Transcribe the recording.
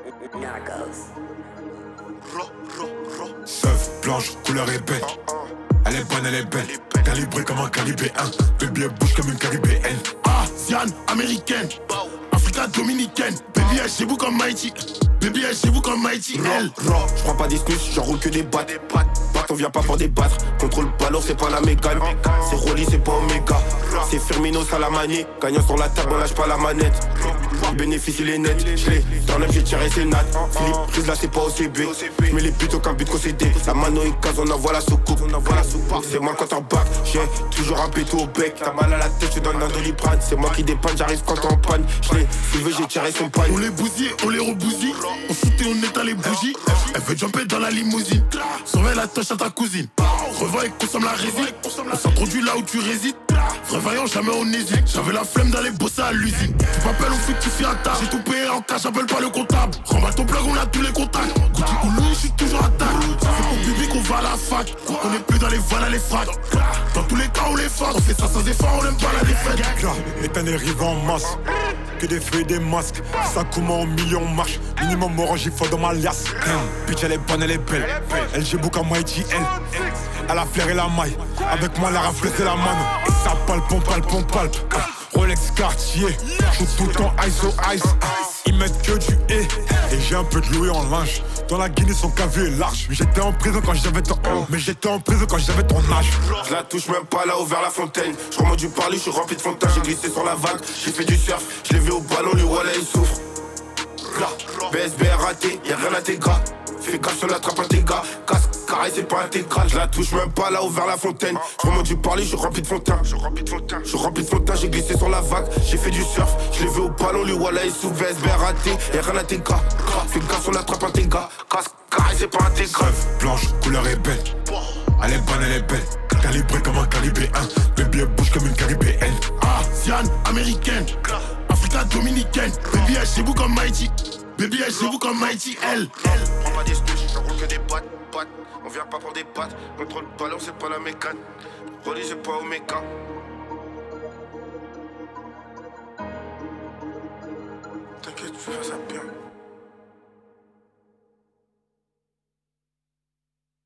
Narcos. Seuf, blanche, couleur épais. Elle est bonne, elle est belle. Calibrée comme un caribéen. Baby, elle bouge comme une caribéenne. Asiane, américaine. Africa dominicaine. Baby, elle chez vous comme Mighty. Baby, elle chez vous comme Mighty. Elle. Je prends pas d'excuses, j'enroule que des battes. On vient pas pour débattre. Contrôle ballon, c'est pas la mégane. C'est Rolly, c'est pas Omega. C'est Firmino, ça la manie. Gagnant sur la table, on lâche pas la manette. Le bénéfice, il est net. J'l'ai dans l'aime, j'ai tiré ses nattes. Philippe, prise là, c'est pas OCB. J'mets les buts aucun but concédé. La mano est case, on envoie la soucoupe. C'est moi quand on back. J'ai toujours un péto au bec. T'as mal à la tête, je donne un doliprane. C'est moi qui dépanne, j'arrive quand on panne. J'l'ai soulevé, j'ai tiré son panne. On les bousille, on les rebousille. On shootait, on éteint les bougies. Elle veut jumper dans la limousine. Surveille la touche à ta cousine. Revends et consomme la résine. On s'introduit là où tu résides. Vrai vaillant, jamais on hésite. J'avais la flemme d'aller bosser à l'usine. Tu m'appelles, on fructifie à table. J'ai tout payé en cash, j'appelle pas le comptable. Remballe ton plug, on a tous les contacts. Gucci ou Louis, j'suis toujours à table. C'est pour Bibi qu'on va à la fac. On est plus dans les vannes à les frags. Dans tous les cas, on les fasse. On fait ça sans effort, on aime pas la défaite. Les tannes arrivent en masse. Que des feux et des masques. Ça comment en millions marche. Minimum orange, il faut dans ma liasse. Bitch, elle est bonne, elle est belle. Elle j'ai beaucoup à Mighty, elle. Elle a flairé la maille. Avec moi, elle a raflé la mano. Et ça palpe. Rolex Cartier. J'joue tout le temps ice au ice. Ils mettent que du et j'ai un peu de loué en linge. Dans la Guinée, son cavie est large. J'étais en prison quand j'avais ton âge. Je la touche même pas là-haut vers la fontaine. Je remonte du parler, je suis rempli de fontaine. J'ai glissé sur la vague, j'ai fait du surf. Je l'ai vu au ballon, lui voilà il souffre. Là, BSB raté, y'a rien à tes gars. Fais gaffe sur la trappe à tes gars. Casque, carré, c'est pas intégral. Je la touche même pas là-haut vers la fontaine. Je remonte du parler, je suis rempli de fontaine. Je suis rempli de fontaine, j'ai glissé sur la vague. J'ai fait du surf, je l'ai vu au ballon, lui voilà il souffre. BSB raté, y'a rien à tes gars. Fais gaffe sur la trappe à tes gars. Casque, carré, c'est pas intégral. Seuf, blanche, couleur est belle. Elle est bonne, elle est belle. Calibrée comme un caribéen. Baby, elle bouge comme une caribéenne. Asiane, américaine. Africa dominicaine. Baby, elle chez vous comme Mighty. Baby, elle chez vous comme Mighty, elle. Prends pas d'excuses, j'enroule que des battes. On vient pas pour des battes. Contrôle ballon, c'est pas la mécane. Rolly, c'est pas Omega.